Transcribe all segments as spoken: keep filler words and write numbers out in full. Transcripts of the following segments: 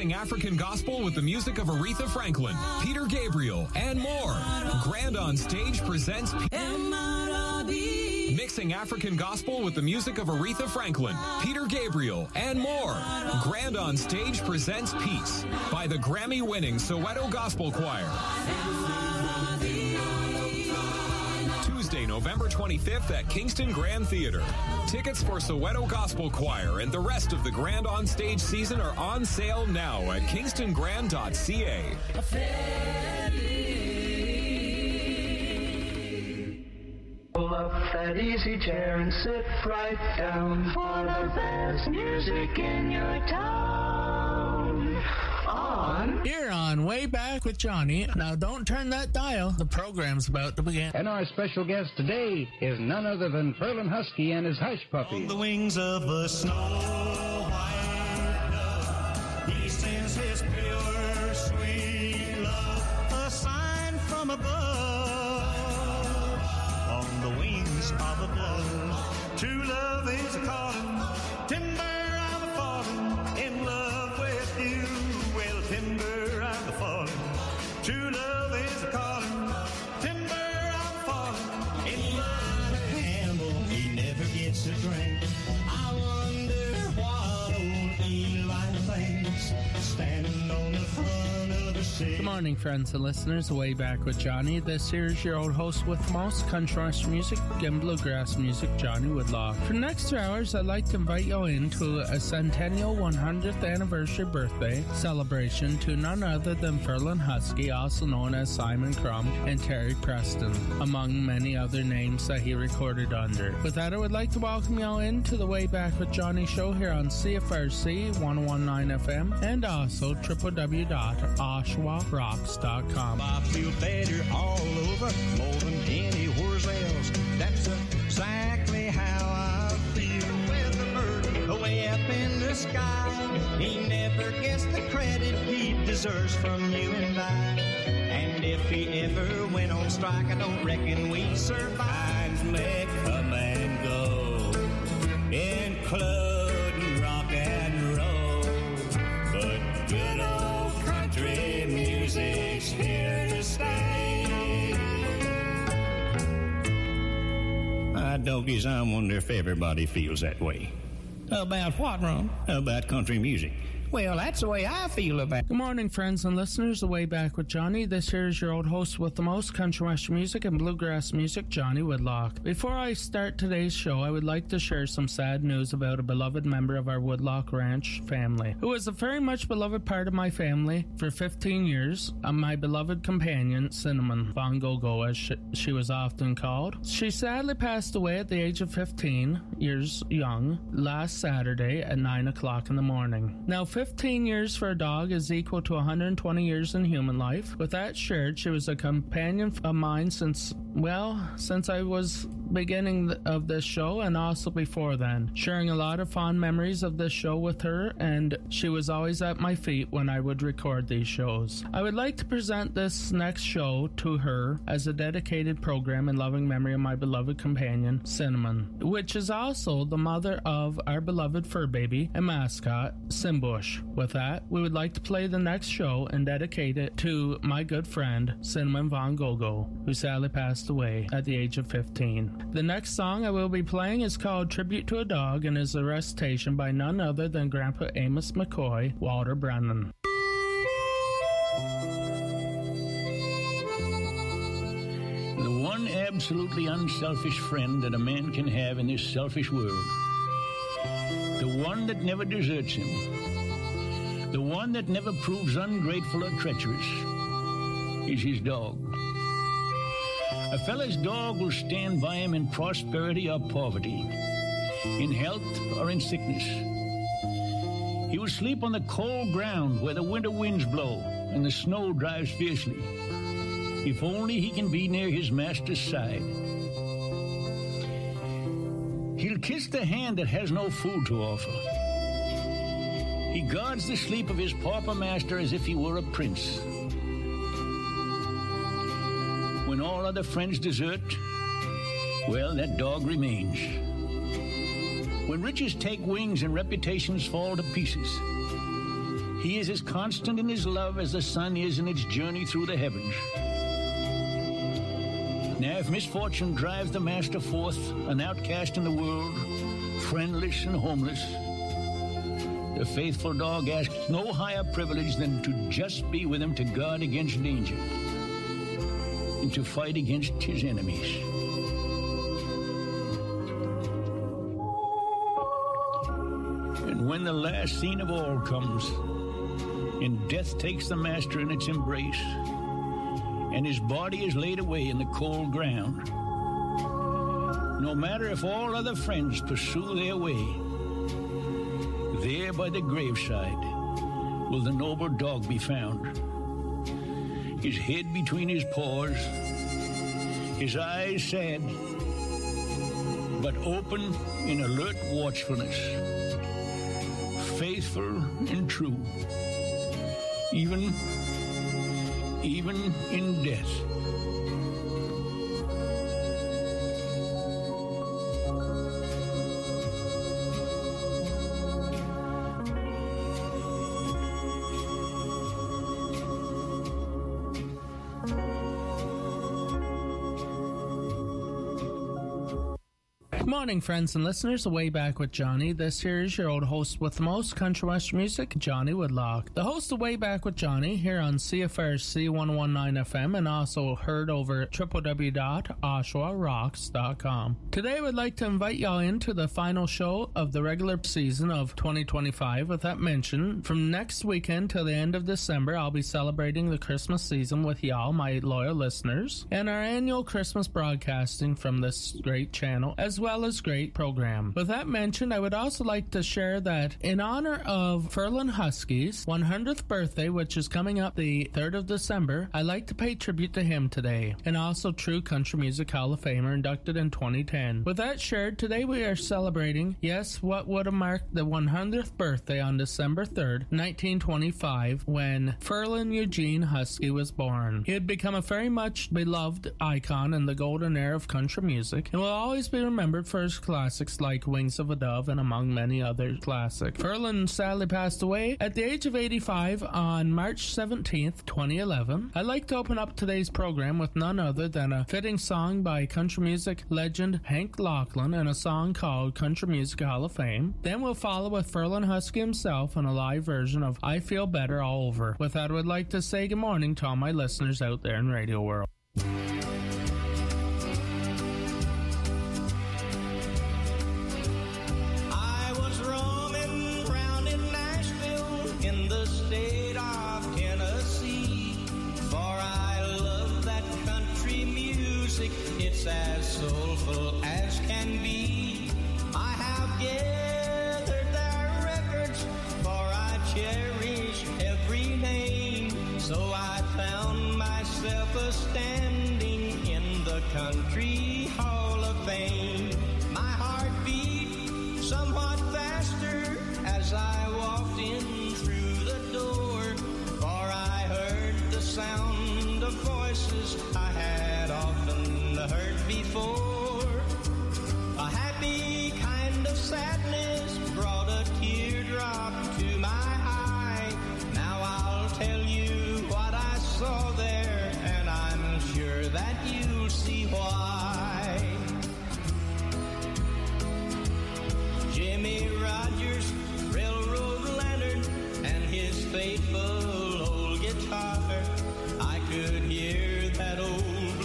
Mixing African gospel with the music of Aretha Franklin, Peter Gabriel, and more. Grand on Stage presents Mixing African gospel with the music of Aretha Franklin, Peter Gabriel, and more. Grand on Stage presents Peace by the Grammy-winning Soweto Gospel Choir. Tuesday, November twenty-fifth at Kingston Grand Theatre. Tickets for Soweto Gospel Choir and the rest of the Grand on Stage season are on sale now at kingston grand dot c a. Pull up that easy chair and sit right down for the best music in your town. On. You're on Way Back with Johnny. Now don't turn that dial. The program's about to begin. And our special guest today is none other than Ferlin Husky and his Hush Puppy. On the wings of a snow white dove, he sends his pure, sweet love, a sign from above. On the wings of a dove, true love is a calling, timber I'm a falling, in love with you. Well, timber I'm a falling, true love is a calling, timber I'm falling, in love with Campbell, he never gets a drink. I wonder what old Eli thinks, standing on the front of the sea. Good morning, friends and listeners. Way Back with Johnny. This here is your old host with most country western music and bluegrass music, Johnny Woodlock. For the next two hours, I'd like to invite you into a centennial one hundredth anniversary birthday celebration to none other than Ferlin Husky, also known as Simon Crumb, and Terry Preston, among many other names that he recorded under. With that, I would like to welcome you all into the Way Back with Johnny show here on C F R C one oh one point nine F M and also w w w dot oshawa rocks dot com. I feel better all over, more than anywhere else. That's exactly how I feel. With a bird away up in the sky, he never gets the credit he deserves from you and I. And if he ever went on strike, I don't reckon we survive. May come and go, including rock and roll, but good old country music's here to stay. Ah, doggies, I wonder if everybody feels that way. About what, Ron? About country music. Well, that's the way I feel about it. Good morning, friends and listeners. The Way Back with Johnny. This here is your old host with the most country western music and bluegrass music, Johnny Woodlock. Before I start today's show, I would like to share some sad news about a beloved member of our Woodlock Ranch family, who was a very much beloved part of my family for fifteen years, and my beloved companion, Cinnamon Von Gogo, as she, she was often called. She sadly passed away at the age of fifteen years young last Saturday at nine o'clock in the morning. Now, fifteen years for a dog is equal to one hundred twenty years in human life. With that shared, she was a companion of mine since, well, since I was beginning of this show and also before then, sharing a lot of fond memories of this show with her, and she was always at my feet when I would record these shows. I would like to present this next show to her as a dedicated program in loving memory of my beloved companion, Cinnamon, which is also the mother of our beloved fur baby and mascot, Simbush. With that, we would like to play the next show and dedicate it to my good friend, Cinnamon Von Gogo, who sadly passed away at the age of fifteen. The next song I will be playing is called Tribute to a Dog and is a recitation by none other than Grandpa Amos McCoy, Walter Brennan. The one absolutely unselfish friend that a man can have in this selfish world. The one that never deserts him. The one that never proves ungrateful or treacherous is his dog. A fella's dog will stand by him in prosperity or poverty, in health or in sickness. He will sleep on the cold ground where the winter winds blow and the snow drives fiercely, if only he can be near his master's side. He'll kiss the hand that has no food to offer. He guards the sleep of his pauper master as if he were a prince. When all other friends desert, well, that dog remains. When riches take wings and reputations fall to pieces, He is as constant in his love as the sun is in its journey through the heavens. Now, if misfortune drives the master forth, an outcast in the world, friendless and homeless, the faithful dog asks no higher privilege than to just be with him to guard against danger and to fight against his enemies. And when the last scene of all comes, and death takes the master in its embrace, and his body is laid away in the cold ground, no matter if all other friends pursue their way, there by the graveside will the noble dog be found, his head between his paws, his eyes sad, but open in alert watchfulness, faithful and true, even, even in death. Morning, friends and listeners. Way back with Johnny. This here is your old host with the most country western music, Johnny Woodlock. The host of Way Back with Johnny here on C F R C one nineteen F M and also heard over at w w w dot oshawa rocks dot com. Today I would like to invite y'all into the final show of the regular season of twenty twenty-five. With that mentioned, from next weekend till the end of December, I'll be celebrating the Christmas season with y'all, my loyal listeners, and our annual Christmas broadcasting from this great channel, as well as great program. With that mentioned, I would also like to share that in honor of Furlan Husky's one hundredth birthday, which is coming up the third of December, I'd like to pay tribute to him today, and also True Country Music Hall of Famer inducted in twenty ten. With that shared, today we are celebrating, yes, what would have marked the one hundredth birthday on December third, nineteen twenty-five, when Furlan Eugene Husky was born. He had become a very much beloved icon in the golden era of country music, and will always be remembered for his classics like Wings of a Dove and among many other classics. Furlan sadly passed away at the age of eighty-five on March seventeenth, twenty eleven. I'd like to open up today's program with none other than a fitting song by country music legend Hank Locklin and a song called Country Music Hall of Fame. Then we'll follow with Furlan Husky himself and a live version of I Feel Better All Over. With that, I would like to say good morning to all my listeners out there in Radio World. As soulful as can be, I have gathered their records, for I cherish every name. So I found myself a standing in the Country Hall of Fame. My heart beat somewhat faster as I walked in through the door, for I heard the sound of voices I had often heard before. A happy kind of sadness brought a teardrop to my eye. Now I'll tell you what I saw there, and I'm sure that you'll see why. Jimmy Rogers, railroad lantern, and his faithful old guitar. I could hear that old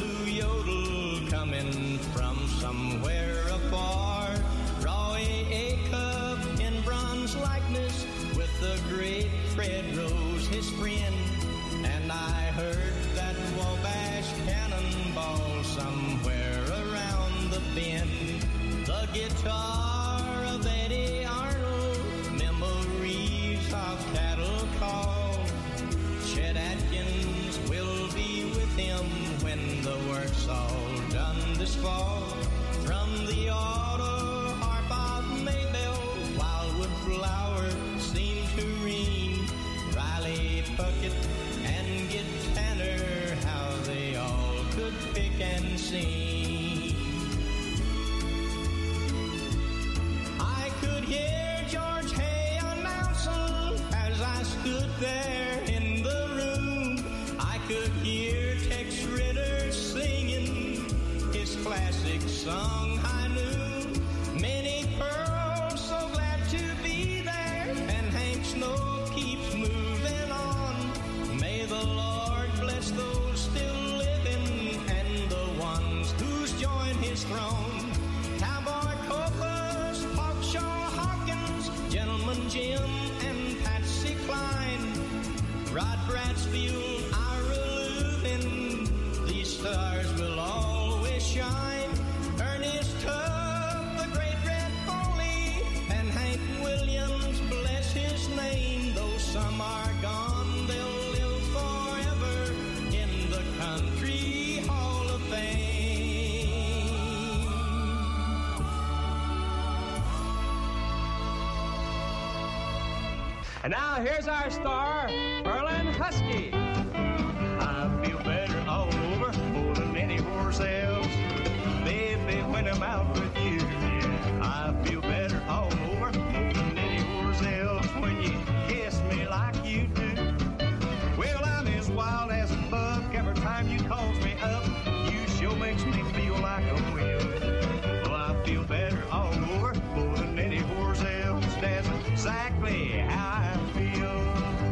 coming from somewhere afar. Roy Acuff in bronze likeness with the great Fred Rose, his friend. And I heard that Wabash cannonball somewhere around the bend. The guitar of Eddie Arnold, memories of cattle call. Chet Atkins will be with him when the work's all done this fall. From the auto harp of Maybelle, wildwood flowers seem to ring. Riley Puckett and Git Tanner, how they all could pick and sing. I could hear George Hay announcing as I stood there in the room, I could hear Tex Ritter singing his classic song I knew. Many pearls, so glad to be there, and Hank Snow keeps moving on. May the Lord bless those still living and the ones who's joined his throne. Cowboy Copas, Hawkshaw Hawkins, Gentleman Jim, and Patsy Cline, Rod Bradsfield, Ira Lubin, these stars will always shine. Ernest Tubb, the great Red Foley, and Hank Williams, bless his name. Though some are gone, they'll live forever in the Country Hall of Fame. And now here's our star, Ferlin Husky. I feel better all over more than any horse else. Baby, when I'm out with you, yeah. I feel better all over more than any horse else. When you kiss me like you do, well, I'm as wild as a buck. Every time you calls me up, you sure makes me feel like a will. Well, I feel better all over more than any horse else. That's exactly how I feel.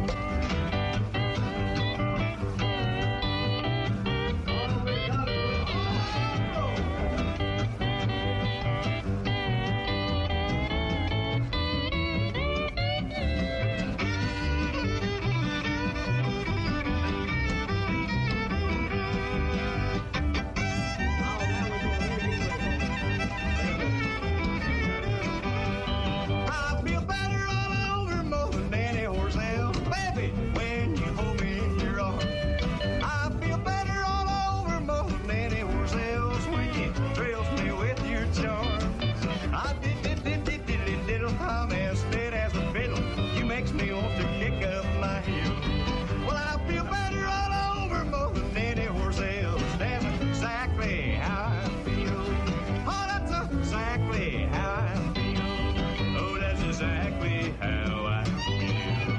I feel better all over more than any horse else. Baby, when you hold me in your arms. I feel better all over more than any horse else when you thrills me with your charms. I did did did did did did diddle, I'm as dead as a fiddle. You makes me want to kick up my heels. Well, I feel better all over more than any horse else. That's exactly how I feel. Oh, that's exactly how I feel. Oh, that's exactly how I feel.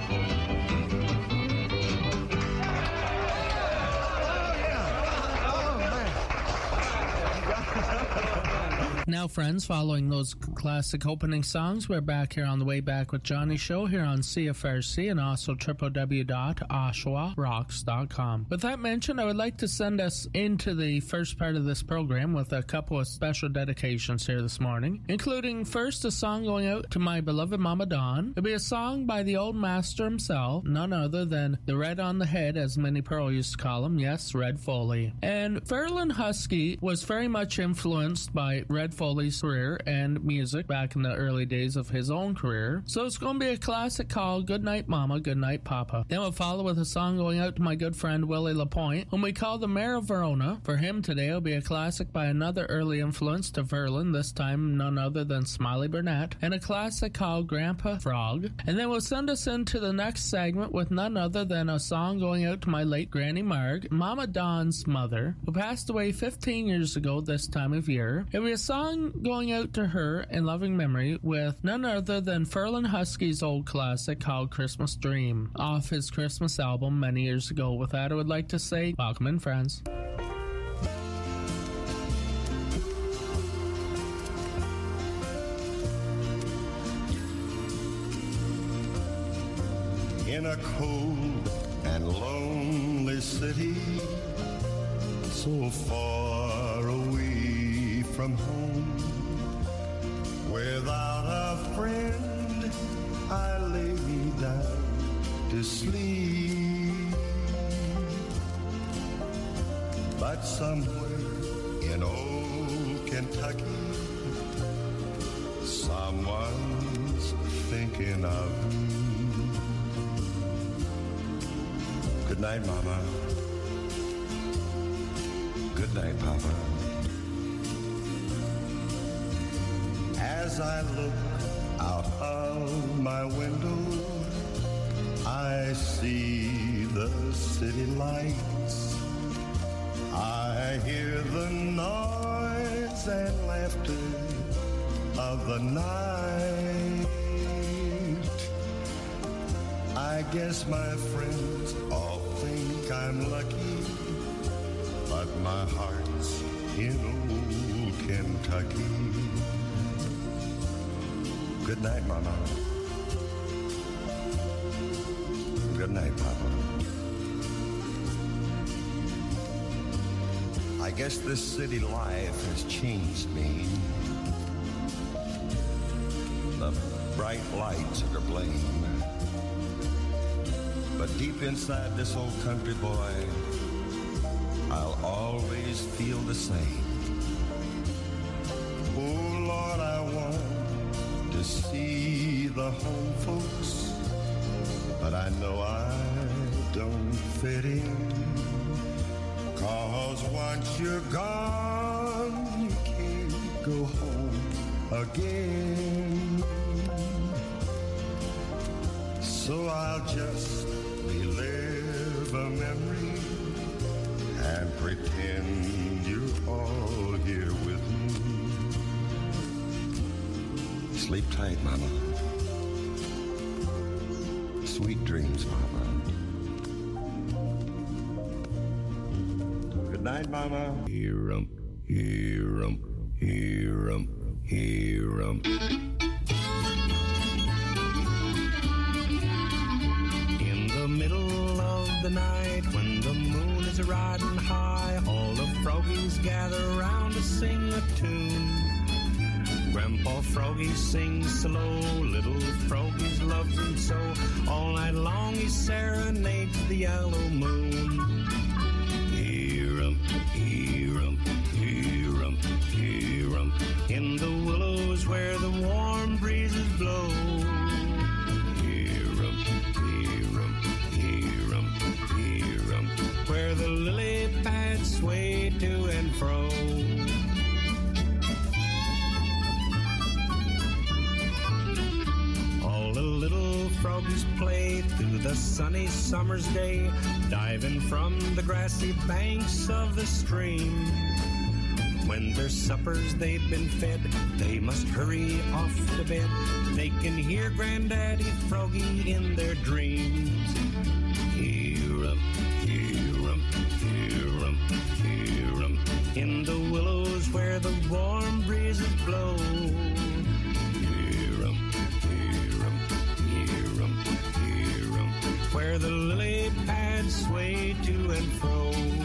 Oh, yeah. Oh, man. Now, friends, following those classic opening songs, we're back here on the Way Back with Johnny show here on C F R C and also w w w dot oshawa rocks dot com. With that mentioned, I would like to send us into the first part of this program with a couple of special dedications here this morning, including first a song going out to my beloved Mama Dawn. It'll be a song by the old master himself, none other than the Red on the Head, as Minnie Pearl used to call him, yes, Red Foley. And Ferlin Husky was very much influenced by Red Foley's career and music back in the early days of his own career. So it's going to be a classic called Goodnight Mama, Goodnight Papa. Then we'll follow with a song going out to my good friend Willie LaPointe, whom we call the Mayor of Verona. For him today, it'll be a classic by another early influence to Ferlin, this time none other than Smiley Burnett, and a classic called Grandpa Frog. And then we'll send us into the next segment with none other than a song going out to my late Granny Marg, Mama Dawn's mother, who passed away fifteen years ago this time of year. It'll be a song going out to her in loving memory with none other than Ferlin Husky's old classic called Christmas Dream, off his Christmas album many years ago. With that, I would like to say, welcome in, friends. In a cold and lonely city, so far away from home, without a friend, I lay me down to sleep. But somewhere in old Kentucky, someone's thinking of me. Good night, Mama. Good night, Papa. As I look out of my window, I see the city lights. I hear the noise and laughter of the night. I I guess my friends all think I'm lucky, but my heart's in old Kentucky. Good night, Mama. Good night, Papa. I guess this city life has changed me. The bright lights are to blame, but deep inside this old country boy, I'll always feel the same. Oh Lord, I want to see the home folks, but I know I don't fit in. 'Cause once you're gone, you can't go home again. So I'll just relive a memory and pretend you're all here with me. Sleep tight, Mama. Sweet dreams, Mama. Good night, Mama. Hear 'em, hear 'em, hear 'em, hear 'em. In the middle of the night, when the moon is riding high, all the froggies gather round to sing a tune. Grandpa Froggy sings slow, little froggies loves him so. All night long he serenades the yellow moon. Hear 'em, hear 'em, hear 'em, hear 'em. In the willows where the warm breezes blow. Hear 'em, hear 'em, hear 'em, hear 'em. Where the lily pads sway to and fro. Little froggies play through the sunny summer's day, diving from the grassy banks of the stream. When their suppers they've been fed, they must hurry off to bed. They can hear Granddaddy Froggy in their dreams. Hear 'em, hear 'em, hear 'em, hear 'em. In the willows where the warm breezes blow. Where the lily pads sway to and fro.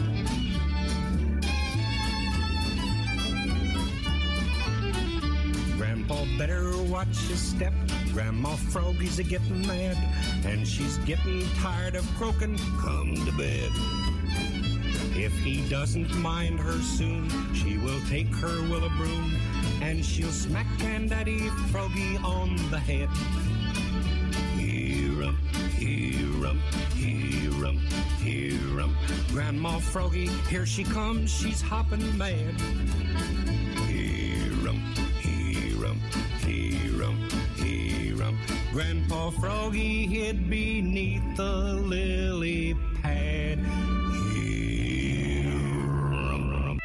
Grandpa better watch his step. Grandma Froggy's a-getting mad, and she's getting tired of croaking, come to bed. If he doesn't mind her soon, she will take her willow broom, and she'll smack Granddaddy Froggy on the head. Hear 'em, hear 'em, hear 'em, hear 'em. Grandma Froggy, here she comes, she's hopping mad. Hear 'em, hear 'em, hear 'em, hear 'em. Grandpa Froggy hid beneath the lily pad. Hear 'em.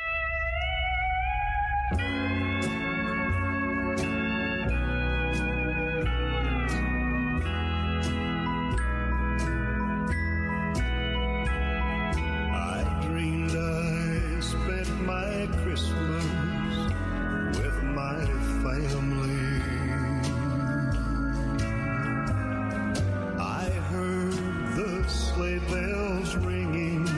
Bells ringing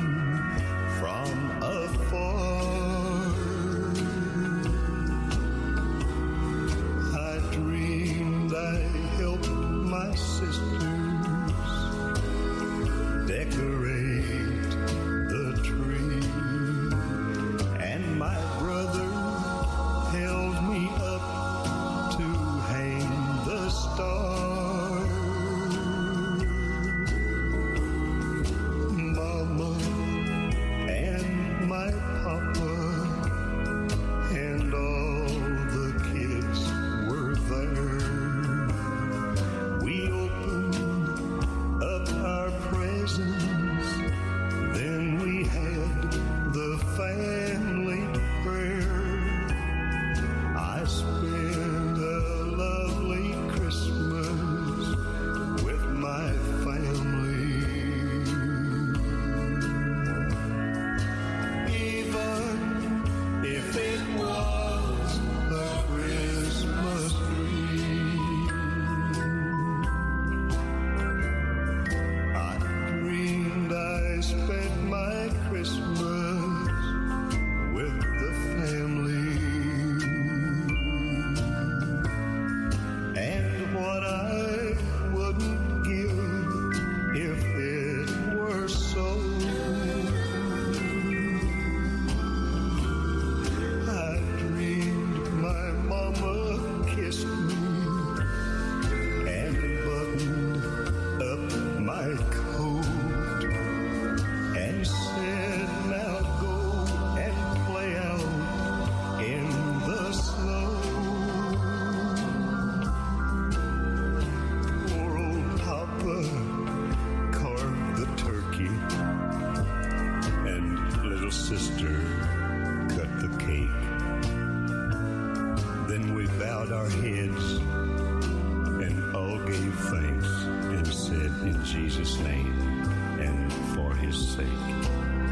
bowed our heads and all gave thanks and said in Jesus' name and for his sake.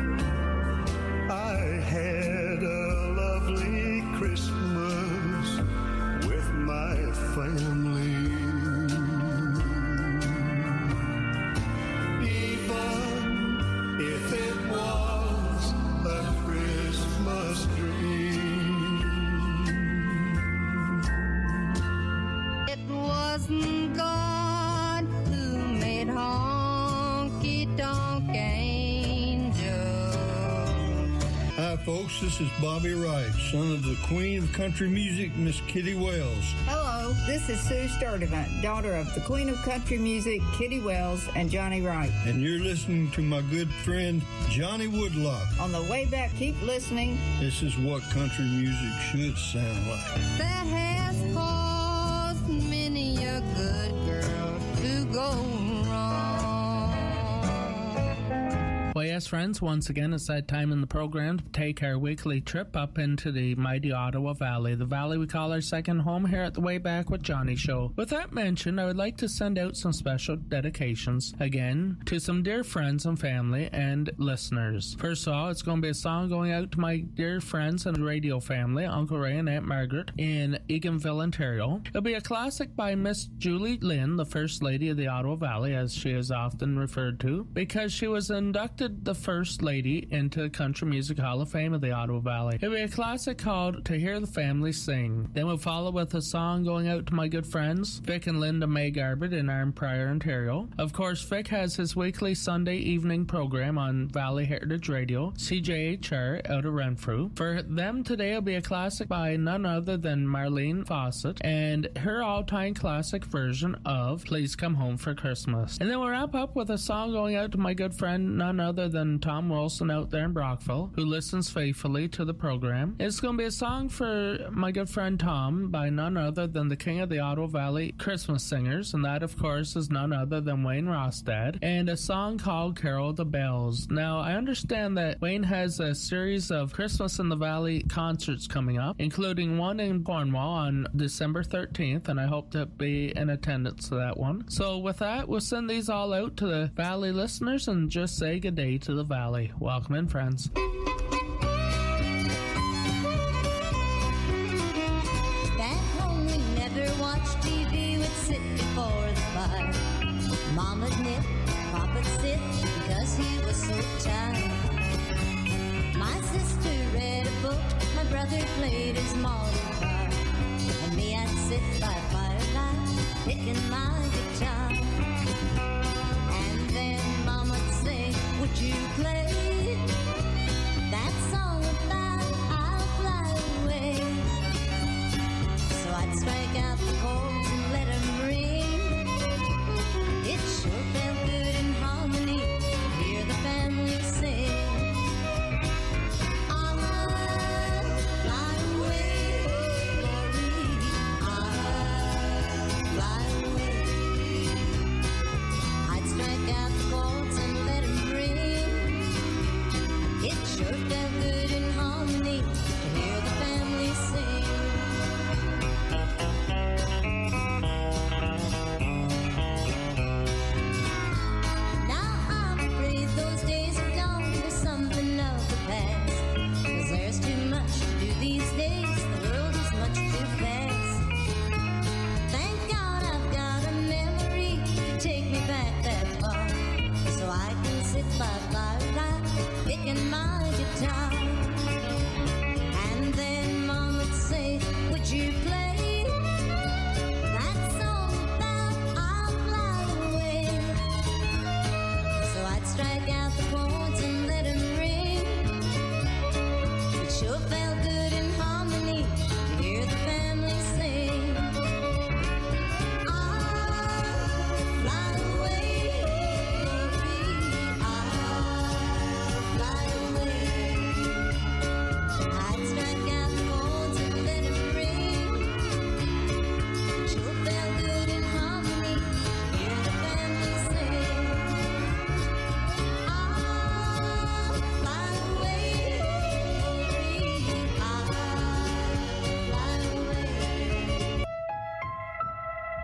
I had a lovely Christmas with my family. Even if it was a Christmas dream. It wasn't God who made honky-tonk angels. Hi, folks. This is Bobby Wright, son of the Queen of Country Music, Miss Kitty Wells. Hello, this is Sue Sturdivant, daughter of the Queen of Country Music, Kitty Wells, and Johnny Wright. And you're listening to my good friend, Johnny Woodlock. On the way back, keep listening. This is what country music should sound like. That has caused many a good girl to go wrong. Well, yes, friends, once again, it's that time in the program to take our weekly trip up into the mighty Ottawa Valley, the valley we call our second home here at the Way Back with Johnny show. With that mentioned, I would like to send out some special dedications, again, to some dear friends and family and listeners. First of all, it's going to be a song going out to my dear friends and radio family, Uncle Ray and Aunt Margaret, in Eganville, Ontario. It'll be a classic by Miss Julie Lynn, the First Lady of the Ottawa Valley, as she is often referred to, because she was inducted the First Lady into the Country Music Hall of Fame of the Ottawa Valley. It'll be a classic called To Hear the Family Sing. Then we'll follow with a song going out to my good friends, Vic and Linda May Garbett in Arnprior, Ontario. Of course, Vic has his weekly Sunday evening program on Valley Heritage Radio, C J H R, out of Renfrew. For them today, it'll be a classic by none other than Marlene Fawcett and her all-time classic version of Please Come Home for Christmas. And then we'll wrap up with a song going out to my good friend, none other than Tom Wilson out there in Brockville, who listens faithfully to the program. It's going to be a song for my good friend Tom by none other than the king of the Ottawa Valley Christmas singers, and that, of course, is none other than Wayne Rostad, and a song called Carol the Bells. Now, I understand that Wayne has a series of Christmas in the Valley concerts coming up, including one in Cornwall on December thirteenth, and I hope to be in attendance to that one. So with that, we'll send these all out to the Valley listeners and just say good day to the Valley. Welcome in, friends. Back home we never watched T V, we'd sit before the fire. Mama'd knit, Papa'd sit, because he was so tired. My sister read a book, my brother played his model car, and me I'd sit by firelight, picking my guitar. And then Mama'd say, would you play that song about I'll fly away? So I'd strike out the chords and let them ring. It sure felt good in harmony to hear the family sing. I'll fly away, glory,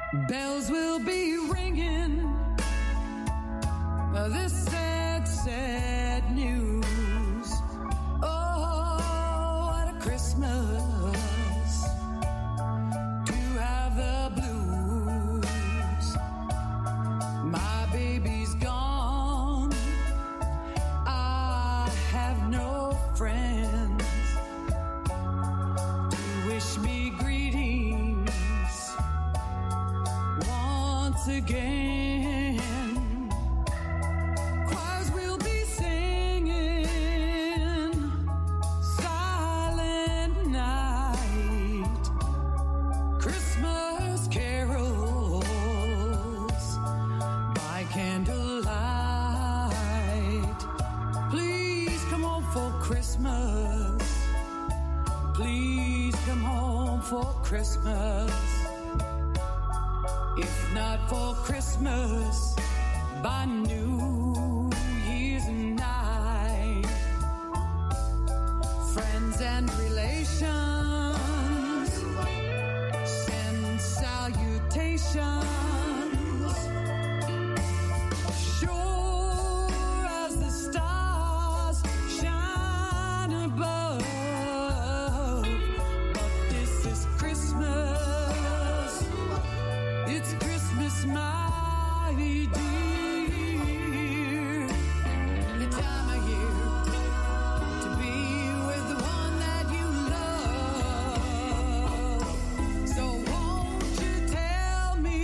Bells will be ringing. Uh, this sad, sad news. Oh, what a Christmas to have the blues. My baby's gone. I have no friends to wish me greetings once again. Choirs will be singing Silent Night, Christmas carols by candlelight. Please come home for Christmas. Please come home for Christmas. If not for Christmas, by New Year's night. Friends and relations send salutations. Sure as the stars shine above. But this is Christmas. It's Christmas, my dear. The time of year to be with the one that you love. So won't you tell me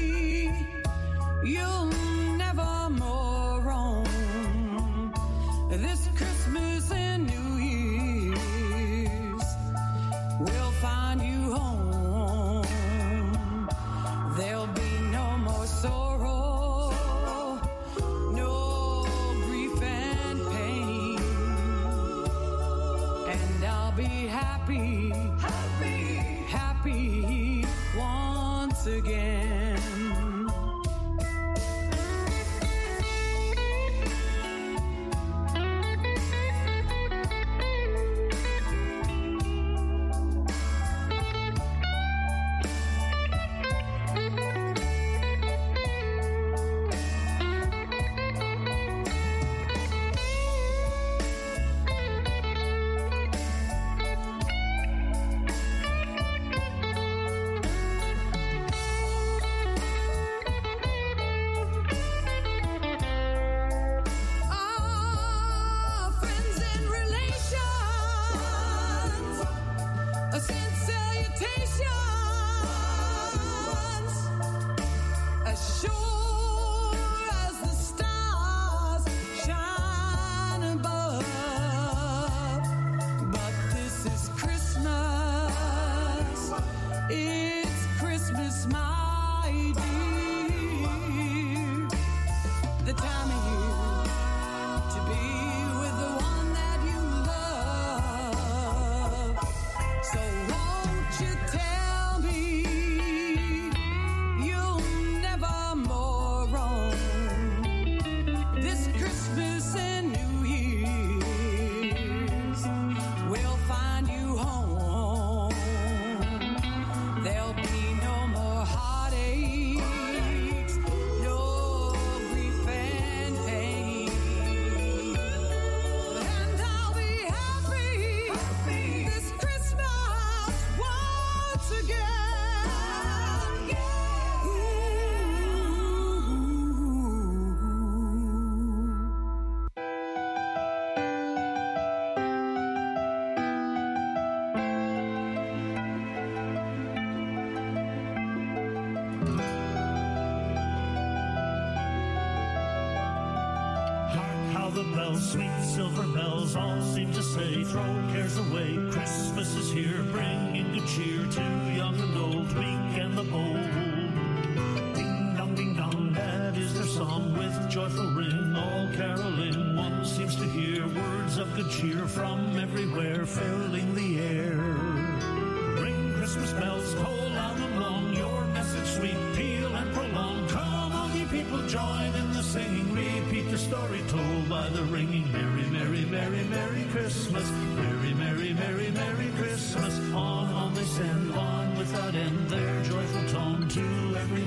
you'll never more roam this Christmas and New Year's? We'll find you home. There'll be no more sorrow, no grief and pain, and I'll be happy, happy, happy once again. Ah, friends and relations, send salutations. As sure as the stars shine above. But this is Christmas. It's Christmas, my dear. The time of year to be with the one that you love. So won't you tell me you'll never more roam this Christmas and New Year's? We'll find you home. There'll be no more heartaches, no grief and pain, and I'll be happy, this Christmas once again. Hark how the bells, sweet silver bells, all seem to say, throw cares away. Christmas is here, bringing good cheer to young and old, weak and the bold. Ding dong, ding dong, that is their song with joyful ring, all caroling. One seems to hear words of good cheer from everywhere, filling the air. Ring Christmas bells, toll loud and long, your message sweet, peal and prolong. Come on, ye people, join in the singing, repeat the story told by the ringing. Merry, merry, merry, merry Christmas. Merry, merry, merry, merry Christmas. On, on they send, on without end, their joyful tone to every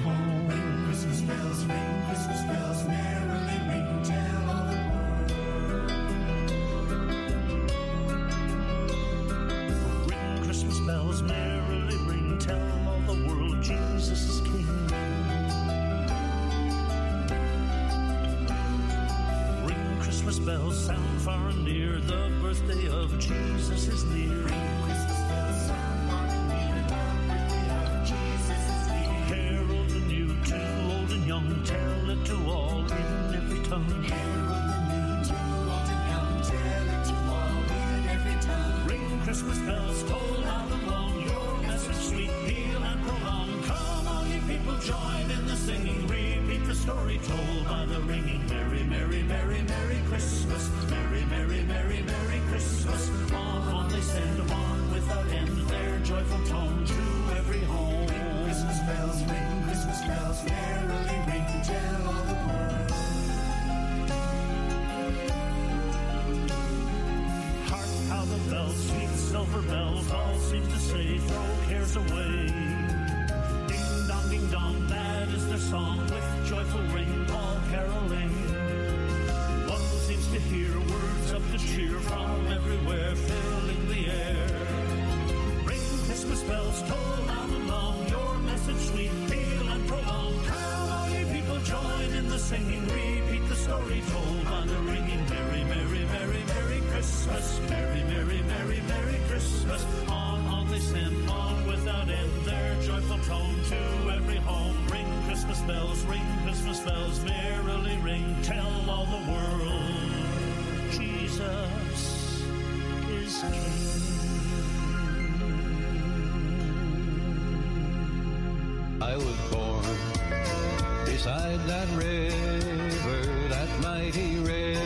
bells sound far and near. The birthday of Jesus is near. Christmas bells sound far and near. The birthday of Jesus is near. Herald anew to old and young, tell it to all in every tongue. Herald anew to old and young, tell it to all in every tongue. Ring Christmas bells, toll how the long, your message sweet, peal and prolong. Come all ye people, join in the singing, repeat the story told by the ringing. Merry, merry, merry, merry Christmas. Merry, merry, merry, merry Christmas. On, on they send on without end their joyful tone to every home. Ring Christmas bells, ring Christmas bells, merrily ring, tell all the world. Hark how the bells, sweet silver bells, all seem to say, throw cares away. Ding dong, ding dong, that is their song, with joyful ring, all caroling. One seems to hear words of good cheer from everywhere, filling the air. Ring Christmas bells, toll out along, your message sweet, peal and prolong. Come all ye people, join in the singing, repeat the story told by the ringing. Merry, merry, merry, merry Christmas. Merry, merry, merry, merry Christmas. On, on they send, on without end, their joyful tone to every home. Ring Christmas bells, ring Christmas bells, merrily ring, tell all the world, Jesus is King. I was born beside that river, that mighty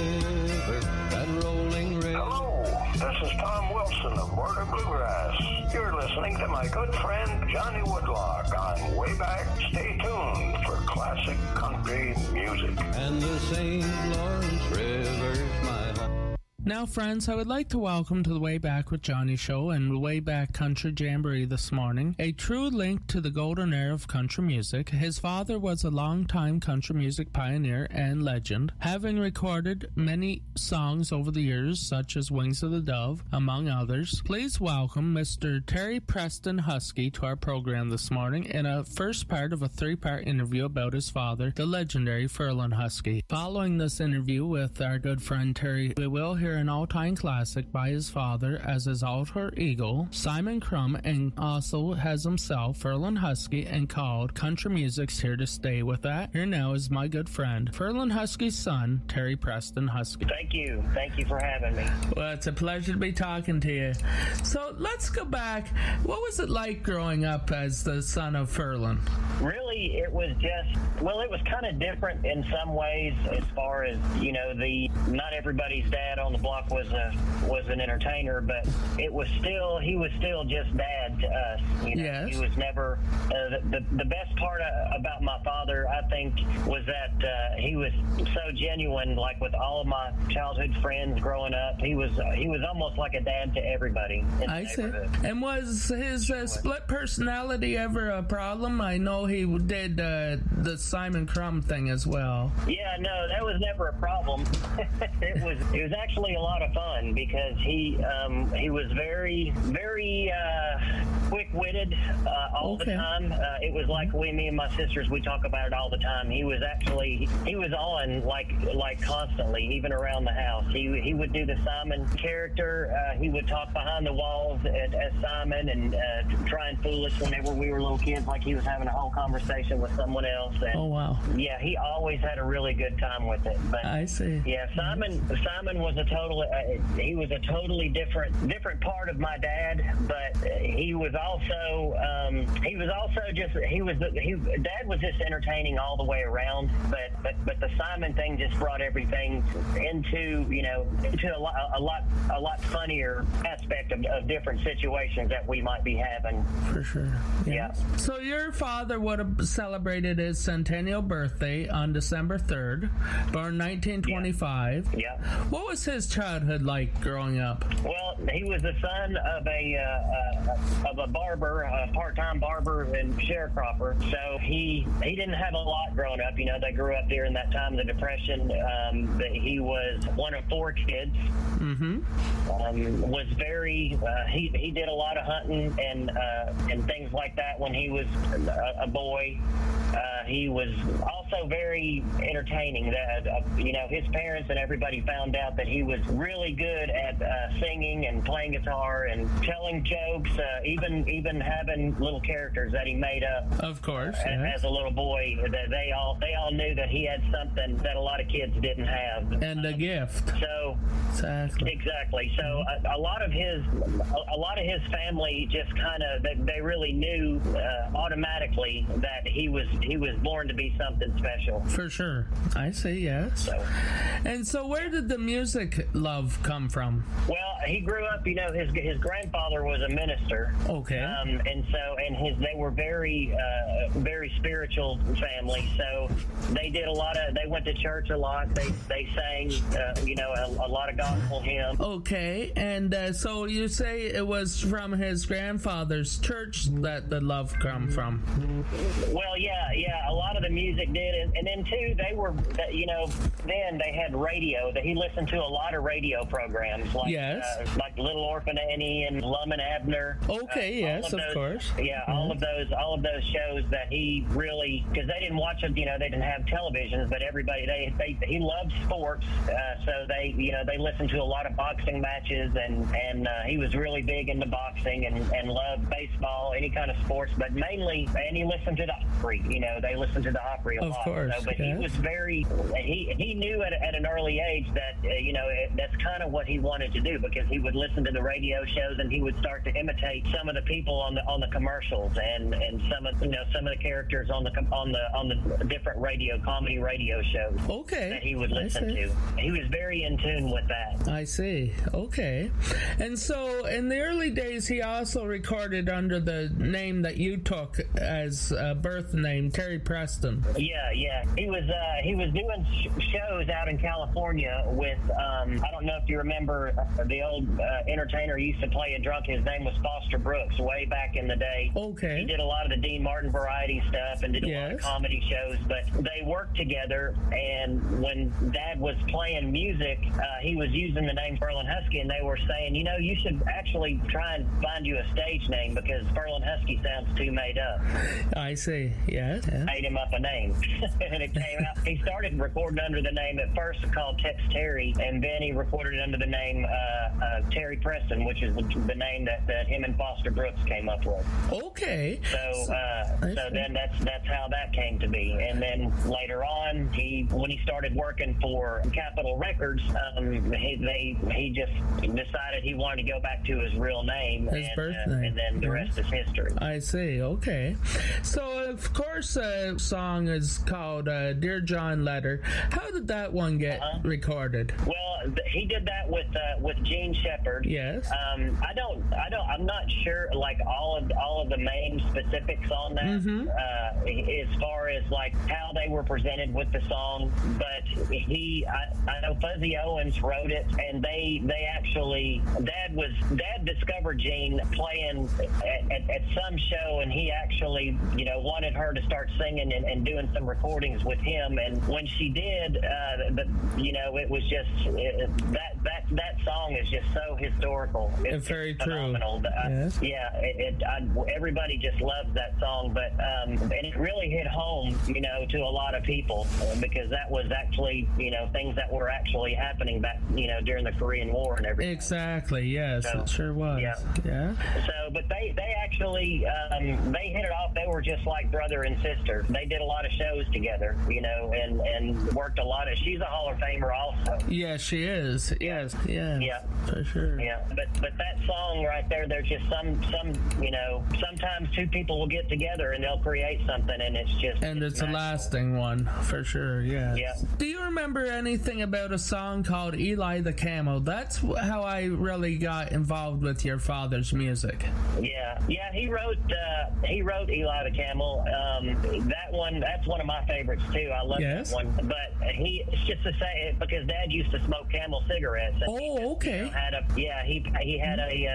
river, that rolling river. Hello, this is Tom Wilson of Border Bluegrass. You're listening to my good friend Johnny Woodlock on Way Back. Stay tuned for classic country music. And the Saint Lawrence River's my home. Now, friends, I would like to welcome to the Way Back with Johnny show and the Way Back Country Jamboree this morning a true link to the golden era of country music. His father was a longtime country music pioneer and legend, having recorded many songs over the years, such as Wings of the Dove, among others. Please welcome Mister Terry Preston Husky to our program this morning in a first part of a three-part interview about his father, the legendary Ferlin Husky. Following this interview with our good friend Terry, we will hear an all-time classic by his father as his alter ego, Simon Crumb, and also has himself, Ferlin Husky, and called Country Music's Here to Stay. With that, here now is my good friend, Ferlin Husky's son, Terry Preston Husky. Thank you. Thank you for having me. Well, it's a pleasure to be talking to you. So let's go back. What was it like growing up as the son of Ferlin? Really, it was just, well, it was kind of different in some ways as far as, you know, the, not everybody's dad on the block was a was an entertainer, but it was still he was still just dad to us. You know, yes. He was never uh, the, the the best part uh, about my father, I think, was that uh, he was so genuine. Like with all of my childhood friends growing up, he was uh, he was almost like a dad to everybody. In I the see. neighborhood. And was his uh, split personality ever a problem? I know he did uh, the Simon Crumb thing as well. Yeah, no, that was never a problem. it was it was actually a lot of fun because he um, he was very very uh, quick-witted uh, all okay. the time. Uh, it was like we, me and my sisters, we talk about it all the time. He was actually he was on like like constantly, even around the house. He he would do the Simon character. Uh, he would talk behind the walls at, as Simon and uh, try and fool us whenever we were little kids, like he was having a whole conversation with someone else. And, oh wow! Yeah, he always had a really good time with it. But I see. Yeah, Simon Simon was a total. Uh, he was a totally different different part of my dad, but he was also um, he was also just he was he Dad was just entertaining all the way around, but but but the Simon thing just brought everything into you know into a lot a lot a lot funnier aspect of, of different situations that we might be having. For sure. Yeah. yeah. So your father would have celebrated his centennial birthday on December third, born nineteen twenty-five. Yeah. yeah. What was his childhood like growing up? Well, he was the son of a uh, uh, of a barber, a part-time barber in sharecropper. So he he didn't have a lot growing up. You know, they grew up during that time of the Depression. Um, but he was one of four kids. Mm-hmm. Um, was very uh, he he did a lot of hunting and uh, and things like that when he was a, a boy. Uh, he was also very entertaining. That uh, you know, his parents and everybody found out that he was really good at uh, singing and playing guitar and telling jokes, uh, even even having little characters that he made up. Of course, uh, yeah. As a little boy, that they all they all knew that he had something that a lot of kids didn't have, and a gift. So exactly, exactly. So a, a lot of his a, a lot of his family just kind of they, they really knew uh, automatically that he was he was born to be something special. For sure, I see. Yes. So, and so, where did the music love come from? Well, he grew up. You know, his his grandfather was a minister. Okay. Um, and so, and his they were very uh, very spiritual family. So they did a lot of. They went to church a lot. They they sang. Uh, you know, a, a lot of gospel hymns. Okay, and uh, so you say it was from his grandfather's church that the love come from? Well, yeah, yeah. A lot of the music did, and, and then too, they were, you know, then they had radio. That he listened to a lot of radio programs, like yes. uh, like Little Orphan Annie and Lum and Abner. Okay, uh, yes, of, of those, course. Yeah, mm-hmm. all of those, all of those shows that he really, because they didn't watch them, you know, they didn't have televisions, but everybody, they, they he loved sports, uh, so they, you know, they listened to a lot of boxing matches, and and uh, he was really big into boxing and and loved baseball, any kind of sports, but mainly, and he listened to the Opry. You know, they listened to the Opry a of lot. Course, so, but yes. he was very, he he knew at, at an early age that uh, you know it, that's kind of what he wanted to do, because he would listen to the radio shows and he would start to imitate some of the people on the on the commercials and and some of you know some of the characters on the on the on the different radio comedy radio shows. Okay. That he would listen to. He was very in tune with that. I see. Okay. And so in the early days, he also recorded under the name that you took as a birth name, Terry Preston. Yeah, yeah. He was uh, he was doing sh- shows out in California with um, I don't know if you remember uh, the old uh, entertainer who used to play a drunk. His name was Foster Brooks, way back in the day. Okay. He did a lot of the Dean Martin variety stuff and did a yes. lot of comedy shows. But they worked together, and when Dad was playing music, uh, he was using the name Ferlin Husky, and they were saying, you know, you should actually try and find you a stage name, because Ferlin Husky sounds too made up. I see. Yes. Yeah. Made him up a name, and it came out. He started recording under the name at first called Tex Terry, and then he recorded it under the name uh, uh, Terry Preston, which is the, the name that, that him and Foster Brooks came up with. Okay. So, uh, so then that's that's how that came to be. And then later on, he when he started working for Capitol Records, um, he they he just decided he wanted to go back to his real name, his and, birth uh, name. and then the rest is history. I see. Okay. So of course, a uh, song is called uh, "Dear John Letter." How did that one get uh-huh. recorded? Well, th- he did that with uh, with Gene Shepard. Yes. Um, I don't. I don't. I'm not sure. Like all of all of the main specifics on that, mm-hmm. uh, as far as like how they were presented with the song. But he, I, I know Fuzzy Owens wrote it, and they they actually Dad was Dad discovered Gene playing at, at, at some show, and he actually you know wanted her to start singing and, and doing some recordings with him. And when she did, uh, the, you know, it was just it, that that that song is just so historical. It's very phenomenal. true. I, yes. Yeah, it, it I, everybody just loves that song, but um, and it really hit home, you know, to a lot of people, because that was actually, you know, things that were actually happening back, you know, during the Korean War and everything. Exactly. Yes, so, it sure was. Yeah. Yeah. So, but they they actually um, they hit it off. They were just like brother and sister. They did a lot of shows together, you know, and and worked a lot of. She's a Hall of Famer also. Yeah, she is. Yes. Yeah. Yeah. For sure. Yeah. But but that song right there, there's just some some you know sometimes two people will get together and they'll create something, and it's just and it's, it's a lasting one for sure. Yeah. Yeah. Do you remember anything about a song called Eli the Camel? That's how I really got involved with your father's music. Yeah. Yeah. He wrote uh, he wrote Eli the Camel. Um, that one that's one of my favorites too. I love yes. that one. But he it's just to say because Dad used to smoke Camel cigarettes. And oh, okay. You know, had a yeah he he had a uh, Dad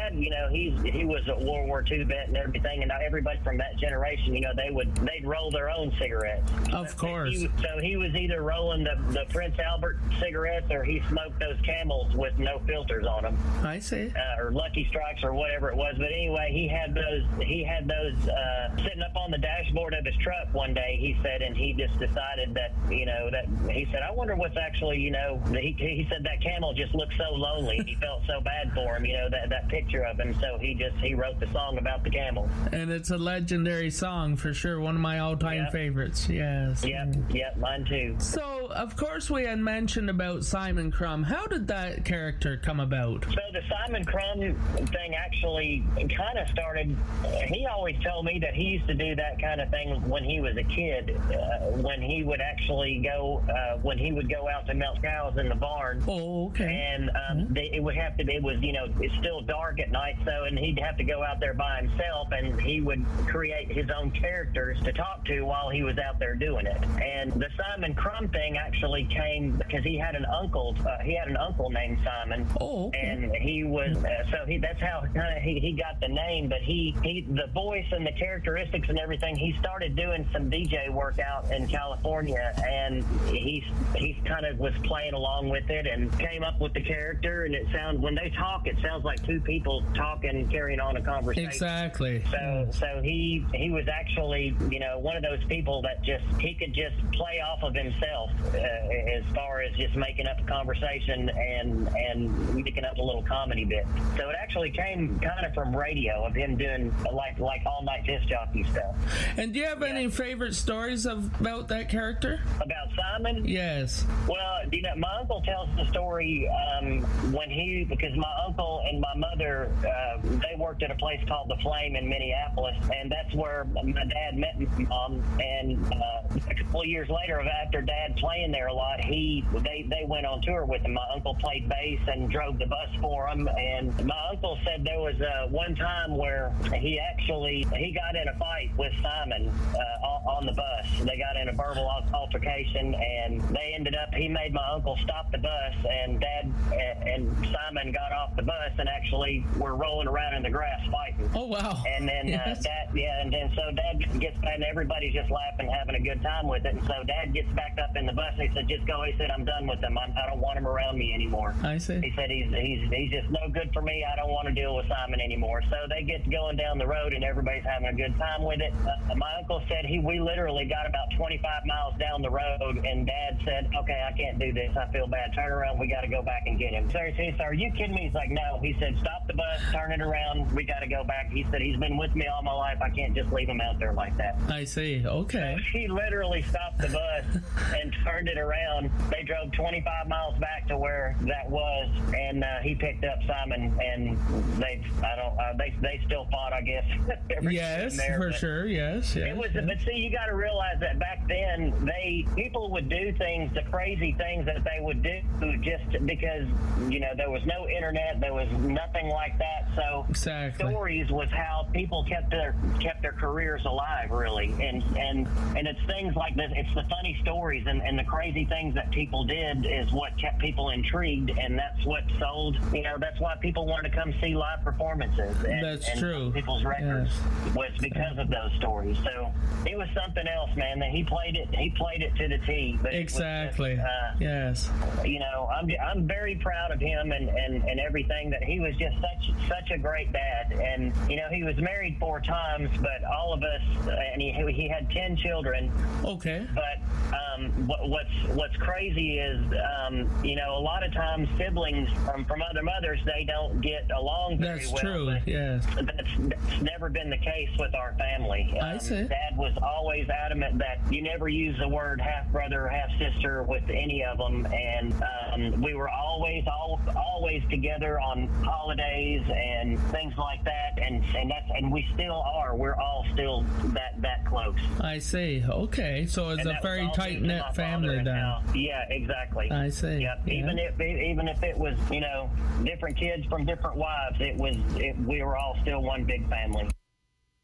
dad, you know, he's he was a World War Two vet and everything, and everybody from that generation, you know, they would they'd roll their own cigarettes. Of so course. He, so he was either rolling the, the Prince Albert cigarettes, or he smoked those Camels with no filters on them. I see. Uh, or Lucky Strikes, or whatever it was. But anyway, he had those. He had those uh, sitting up on the dashboard of his truck one day. He said, and he just decided that, you know, that he said, I wonder what's actually, you know, he, he said that camel just looked so lonely. He felt so bad for him, you know, that that picture of him. So he just he wrote the song about the camel. And it's a legendary song for sure. One of my all-time Yep. favorites. Yes. Yep. Yep. Mine too. So, of course, we had mentioned about Simon Crumb. How did that character come about? So the Simon Crumb thing actually kind of started, he always told me that he used to do that kind of thing when he was a kid, uh, when he would actually go, uh, when he would go out to milk cows in the barn. Oh, okay. And um, mm-hmm. they, it would have to be, it was, you know, it's still dark at night, so, and he'd have to go out there by himself, and he would create his own characters to talk to while he was out there doing it. And the Simon Crumb thing actually came because he had an uncle, uh, he had an uncle named Simon. Oh, okay. And he was, uh, so he, that's how kind of he, he got the name, but he, he, the voice and the characteristics and everything, he started doing some D J work out in California, and he, he kind of was playing along with it and came up with the character, and it sounds, when they talk, it sounds like two people talking, carrying on a conversation. Exactly. So, so he, he was actually, you know, one of those people that just, he could just play off of himself uh, as far as just making up a conversation and, and making up a little comedy bit. So it actually came kind of from radio, of him doing like like all night disc jockey stuff. And do you have yeah. any favorite stories of, about that character? About Simon? Yes. Well, you know, my uncle tells the story um, when he, because my uncle and my mother, uh, they worked at a place called The Flame in Minneapolis, and that's where my dad met my mom. And uh, a couple of years later, after Dad playing there a lot, he they, they went on tour with him. My uncle played bass and drove the bus for him, and my uncle said there was uh, one time where he actually, he got in a fight with Simon uh, on, on the bus. They got in a verbal altercation, and they ended up, he made my uncle stop the bus, and Dad and Simon got off the bus and actually were rolling around in the grass fighting. Oh, wow. And then yes. uh, Dad, yeah, and then so Dad gets back, and everybody's just laughing, having a good time with it. And so Dad gets back up in the bus, and he said, just go. He said, I'm done with him. I'm, I don't want him around me anymore. I see. He said, he's, he's, he's just no good for me. I don't want to deal with Simon anymore. So they get going down the road, and everybody's having a good time with it. Uh, my uncle said he we literally got about twenty-five miles down the road, and Dad said, okay, I can't do this. I feel bad. Turn around. We got to go back and get him. So he said, are you kidding me? He's like, no. He said, stop the bus, turn it around. We got to go back. He said, he's been with me all my life. I can't just leave him out there like that. I see. Okay. So he literally stopped the bus and turned it around. They drove twenty-five miles back to where that was, and uh, he picked up Simon, and they, I don't, uh, they, they still fought, I guess. Yes, there, for sure. Yes, yes. It was, yes. But see, you got to realize that back then, they people would do things, the crazy things that they would do, just because, you know, there was no internet, there was nothing like that. So exactly. Stories was how people kept their kept their careers alive, really, and and and it's things like this. It's the funny stories and, and the crazy things that people did is what kept people intrigued, and that's what sold. You know, that's why people wanted to come see live performances. And, that's and true. People's records yes. was because of those stories. So it was something else, man. That he played it. He played it to the T. But exactly. Just, uh, yes. You know, I'm I'm very proud of him and, and, and everything. That he was just such such a great dad. And you know, he was married four times, but all of us, and he he had ten children. Okay. But um, what, what's what's crazy is, um, you know, a lot of times siblings from, from other mothers, they don't get along very that's well. True. But yes. That's, that's never been the case with our family. Um, I see. Dad was always adamant that you never use the word half brother or half sister with any of them, and um, we were always all, always together on holidays and things like that, and and that's and we still are. We're all still that that close. I see. Okay, so it's and a very tight knit family then. Yeah, exactly. I see. Yep. Yeah. Even if even if it was, you know, different kids from different wives, it was it, we were all still one big family.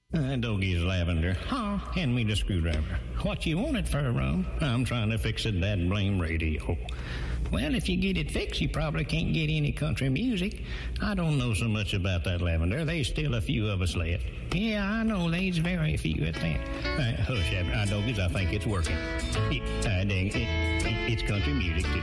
Uh, Doggy's Lavender. Huh? Hand me the screwdriver. What you want it for, Ron? I'm trying to fix a that blame radio. Well, if you get it fixed, you probably can't get any country music. I don't know so much about that, Lavender. There's still a few of us left. Yeah, I know. There's very few at that. Uh, hush, uh, Doggies, I think it's working. It, uh, dang, it, it, it's country music, too.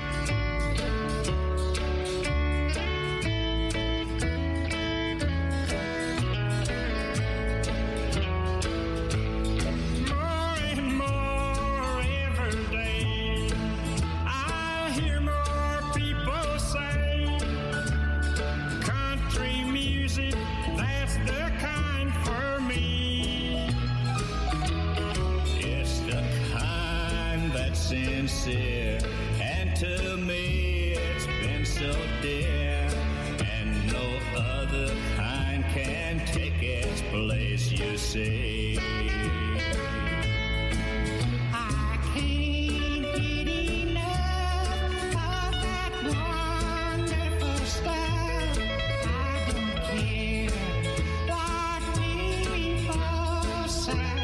Sincere, and to me it's been so dear, and no other kind can take its place, you see. I can't get enough of that wonderful stuff. I don't care what people say.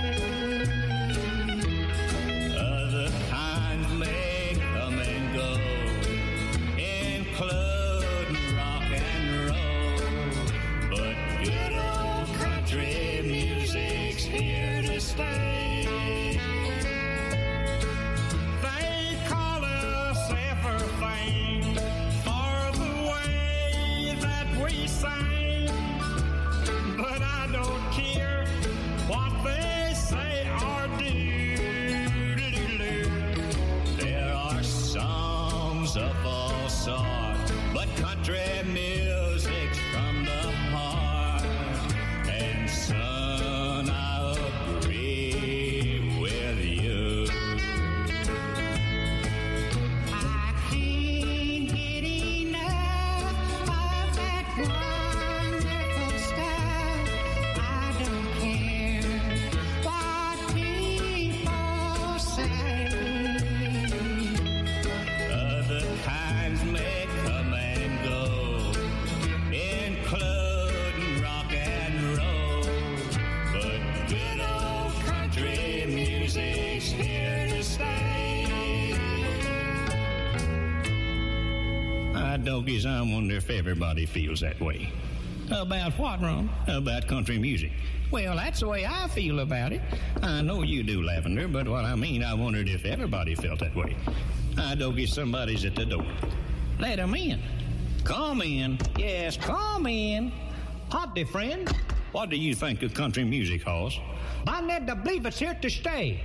Doggies, I wonder if everybody feels that way. About what, Ron? About country music. Well, that's the way I feel about it. I know you do, Lavender, but what I mean, I wondered if everybody felt that way. I Doggies, somebody's at the door. Let him in. Come in. Yes, come in. Howdy, friend. What do you think of country music, Hoss? I'm led to believe it's here to stay.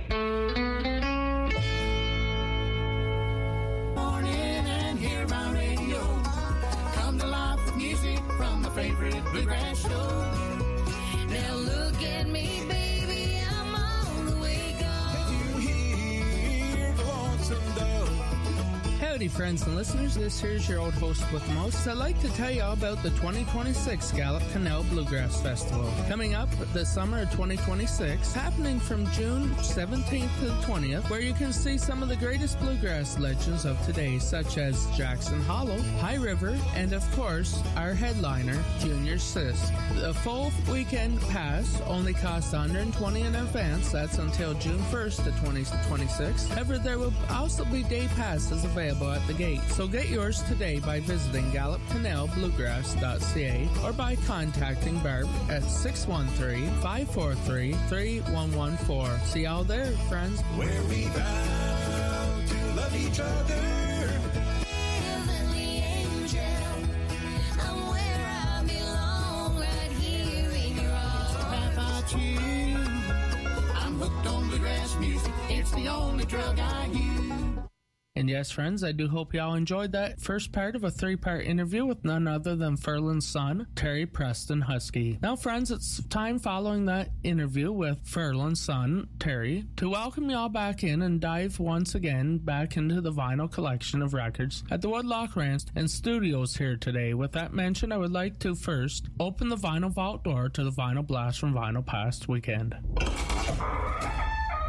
Favorite bluegrass show. Now look at me, baby, I'm on the way gone. You hear the lonesome dove. Howdy, friends and listeners. This here's your old host with the most. I'd like to tell you all about the twenty twenty-six Gallup Canal Bluegrass Festival. Coming up the summer of twenty twenty-six, happening from June seventeenth to the twentieth, where you can see some of the greatest bluegrass legends of today, such as Jackson Hollow, High River, and of course, our headliner, Junior Sis. The full weekend pass only costs one hundred twenty dollars in advance. That's until June first to twenty twenty-six. However, there will also be day passes available at the gate. So get yours today by visiting gallup canal bluegrass dot c a or by contacting Barb at six one three, five four three, three one one four. See y'all there, friends. Where we vow to love each other. Heavenly angel, I'm where I belong, right here in your arms. Path I choose. I'm hooked on bluegrass music. It's the only drug I use. And yes, friends, I do hope y'all enjoyed that first part of a three-part interview with none other than Ferlin's son, Terry Preston Husky. Now, friends, it's time following that interview with Ferlin's son, Terry, to welcome y'all back in and dive once again back into the vinyl collection of records at the Woodloch Ranch and Studios here today. With that mentioned, I would like to first open the vinyl vault door to the vinyl blast from Vinyl Past Weekend.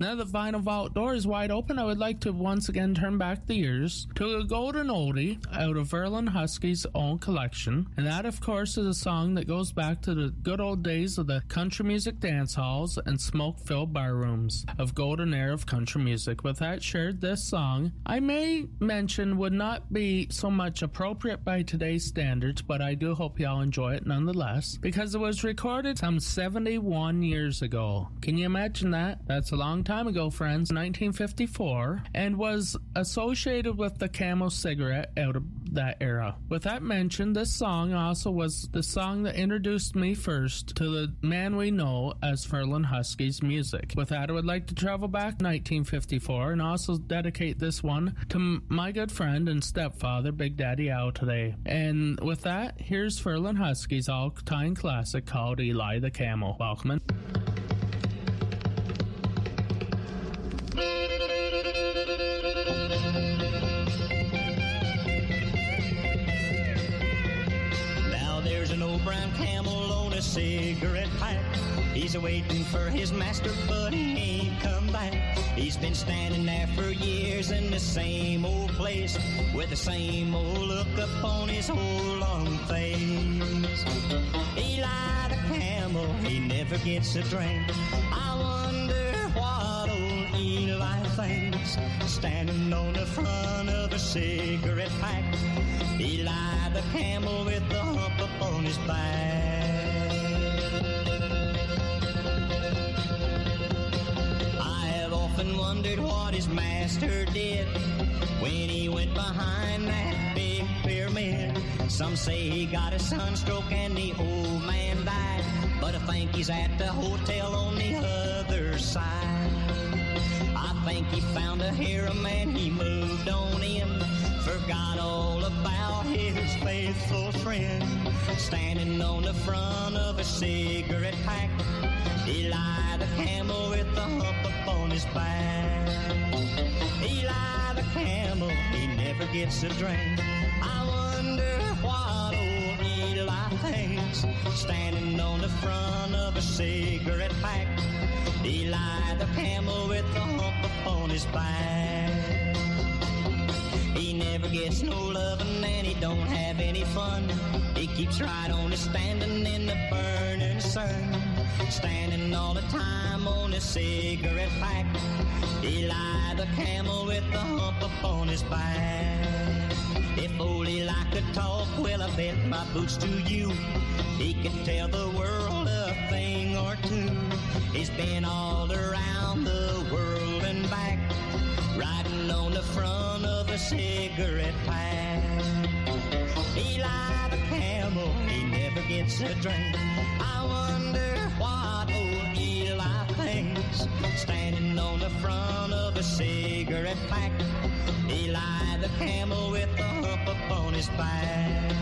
Now that Vinyl Vault door is wide open, I would like to once again turn back the years to a golden oldie out of Verlin Husky's own collection. And that, of course, is a song that goes back to the good old days of the country music dance halls and smoke-filled bar rooms of golden era of country music. With that shared, this song, I may mention, would not be so much appropriate by today's standards, but I do hope y'all enjoy it nonetheless, because it was recorded some seventy-one years ago. Can you imagine that? That's a long time ago, friends, nineteen fifty-four, and was associated with the Camel cigarette out of that era. With that mentioned, this song also was the song that introduced me first to the man we know as Verlin Husky's music. With that, I would like to travel back to nineteen fifty-four and also dedicate this one to m- my good friend and stepfather, Big Daddy Al, today. And with that, here's Verlin Husky's all-time classic called Eli the Camel. Welcome in. There's an old brown camel on a cigarette pipe. He's a-waiting for his master, but he ain't come back. He's been standing there for years in the same old place, with the same old look upon his whole long face. Eli the camel, he never gets a drink. I wonder what old Eli thinks, standing on the front of a cigarette pack. Eli the camel with the hump upon his back. I have often wondered what his master did when he went behind that big pyramid. Some say he got a sunstroke and the old man died, but I think he's at the hotel on the other side. I think he found a harem and he moved on in, forgot all about his faithful friend, standing on the front of a cigarette pack. Eli the camel with the hump upon his back. Eli the camel, he never gets a drink. I wonder what old Eli thinks, standing on the front of a cigarette pack. Eli the camel with the hump upon his back. He never gets no lovin' and he don't have any fun. He keeps right on standing in the burning sun, standing all the time on a cigarette pack. Eli the camel with the hump upon his back. If old Eli could talk, well, I bet my boots to you, he could tell the world a thing or two. He's been all around the world and back, riding on the front of a cigarette pack. Eli the camel, he never gets a drink. I wonder what old Eli thinks, standing on the front of a cigarette pack. Eli the camel with the hump upon his back.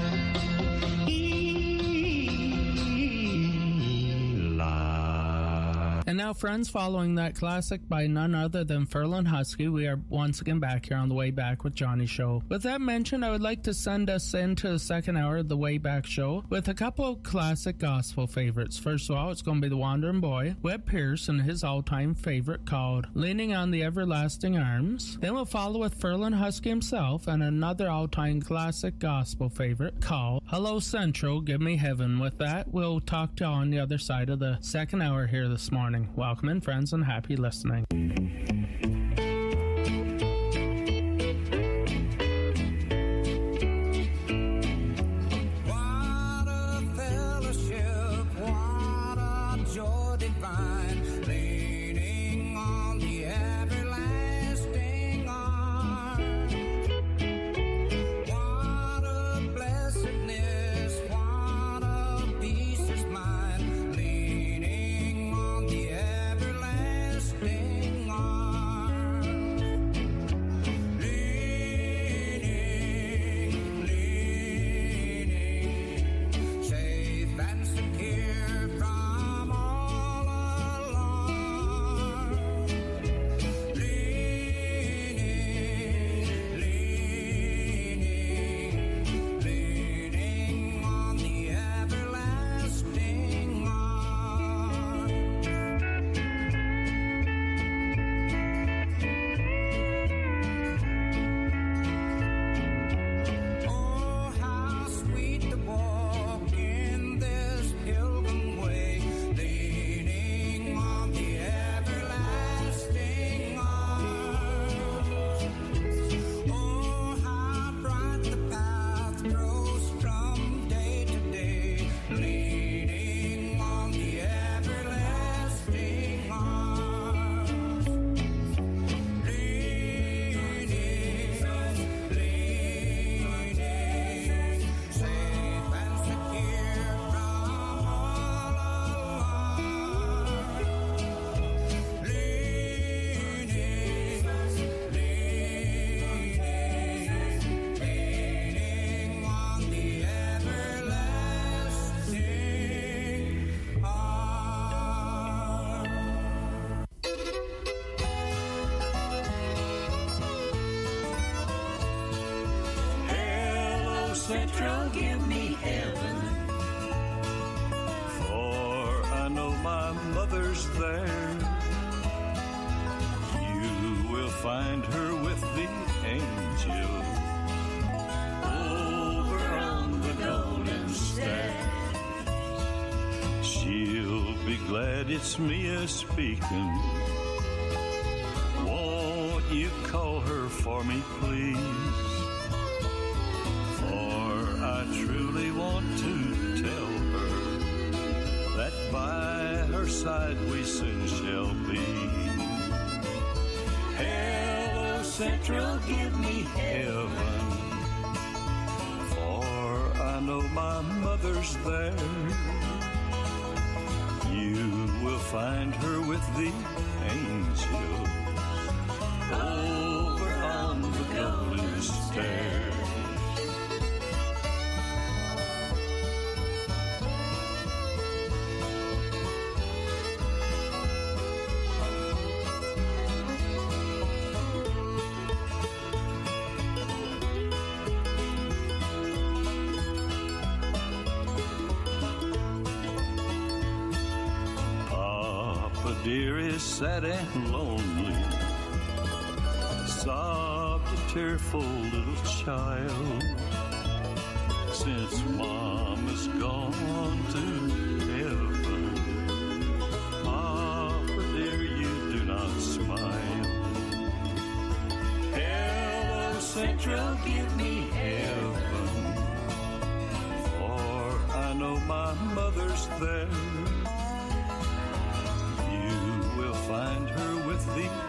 And now, friends, following that classic by none other than Verlin Husky, we are once again back here on The Way Back with Johnny Show. With that mentioned, I would like to send us into the second hour of The Way Back Show with a couple of classic gospel favorites. First of all, it's going to be The Wandering Boy, Webb Pierce, and his all-time favorite called Leaning on the Everlasting Arms. Then we'll follow with Verlin Husky himself and another all-time classic gospel favorite called Hello Central, Give Me Heaven. With that, we'll talk to you on the other side of the second hour here this morning. Welcome in, friends, and happy listening. Leaning on the everlasting arm. Central, give me heaven. For I know my mother's there. You will find her with the angels over on the golden stairs. She'll be glad it's me a speaking. Won't you call her for me, please? For I truly want to tell her that by her side we soon shall be. Hello, Central, give me heaven. For I know my mother's there. You will find her with the angels over on the golden stairs. Dear is sad and lonely, sobbed a tearful little child. Since Mom is gone to heaven, Papa dear, you do not smile. Hello, Central, give me heaven. For I know my mother's there. Find her with the